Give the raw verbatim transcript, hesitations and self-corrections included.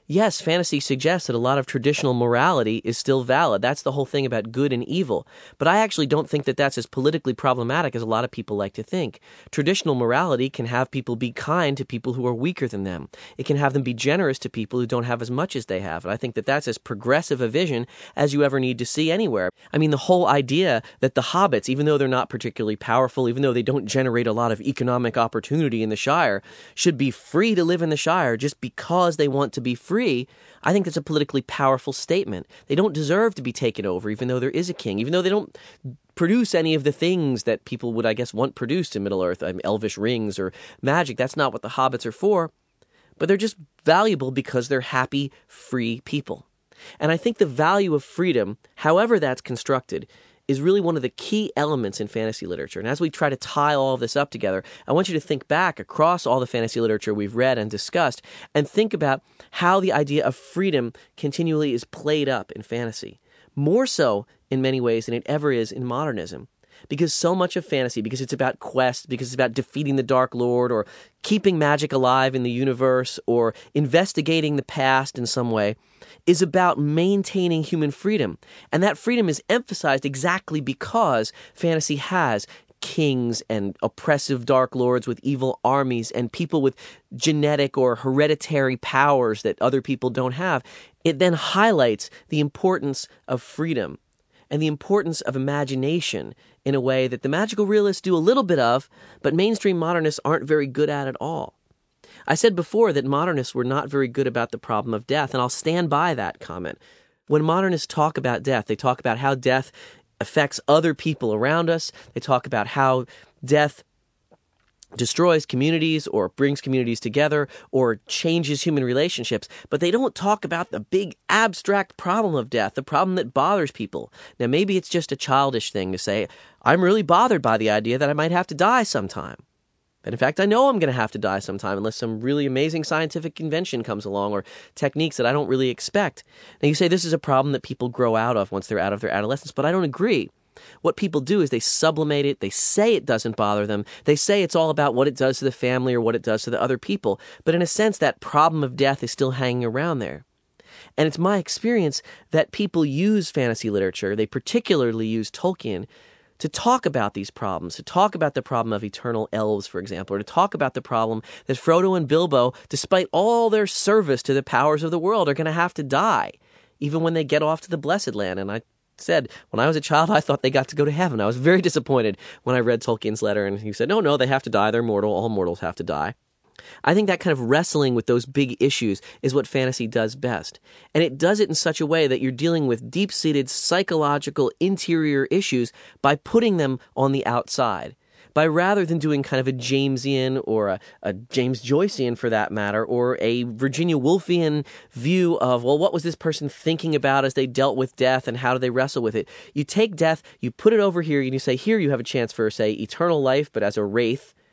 yes, fantasy suggests that a lot of traditional morality is still valid. That's the whole thing about good and evil. But I actually don't think that that's as politically problematic as a lot of people like to think. Traditional morality can have people be kind to people who are weaker than them. It can have them be generous to people who don't have as much as they have. And I think that that's as progressive a vision as you ever need to see anywhere. I mean, the whole idea that the hobbits, even though they're not particularly powerful, even though they don't generate a lot of economic opportunity in the Shire, should be free to live in the Shire just because they want to be free. Free, I think that's a politically powerful statement. They don't deserve to be taken over, even though there is a king, even though they don't produce any of the things that people would, I guess, want produced in Middle-earth, um, elvish rings or magic. That's not what the hobbits are for. But they're just valuable because they're happy, free people. And I think the value of freedom, however that's constructed, is really one of the key elements in fantasy literature. And as we try to tie all of this up together, I want you to think back across all the fantasy literature we've read and discussed and think about how the idea of freedom continually is played up in fantasy. More so, in many ways, than it ever is in modernism. Because so much of fantasy, because it's about quest, because it's about defeating the Dark Lord or keeping magic alive in the universe or investigating the past in some way, is about maintaining human freedom. And that freedom is emphasized exactly because fantasy has kings and oppressive Dark Lords with evil armies and people with genetic or hereditary powers that other people don't have. It then highlights the importance of freedom and the importance of imagination in a way that the magical realists do a little bit of, but mainstream modernists aren't very good at at all. I said before that modernists were not very good about the problem of death, and I'll stand by that comment. When modernists talk about death, they talk about how death affects other people around us. They talk about how death destroys communities or brings communities together or changes human relationships, but they don't talk about the big abstract problem of death, the problem that bothers people. Now, maybe it's just a childish thing to say, I'm really bothered by the idea that I might have to die sometime. And in fact, I know I'm going to have to die sometime unless some really amazing scientific invention comes along or techniques that I don't really expect. Now, you say this is a problem that people grow out of once they're out of their adolescence, but I don't agree. What people do is they sublimate it. They say it doesn't bother them. They say it's all about what it does to the family or what it does to the other people. But in a sense, that problem of death is still hanging around there. And it's my experience that people use fantasy literature, they particularly use Tolkien, to talk about these problems, to talk about the problem of eternal elves, for example, or to talk about the problem that Frodo and Bilbo, despite all their service to the powers of the world, are going to have to die, even when they get off to the Blessed Land. And I said, when I was a child, I thought they got to go to heaven. I was very disappointed when I read Tolkien's letter, and he said, no, no, they have to die. They're mortal. All mortals have to die. I think that kind of wrestling with those big issues is what fantasy does best. And it does it in such a way that you're dealing with deep-seated psychological interior issues by putting them on the outside. By rather than doing kind of a Jamesian or a, a James Joycean for that matter, or a Virginia Woolfian view of, well, what was this person thinking about as they dealt with death and how do they wrestle with it? You take death, you put it over here, and you say, here you have a chance for, say, eternal life, but as a wraith,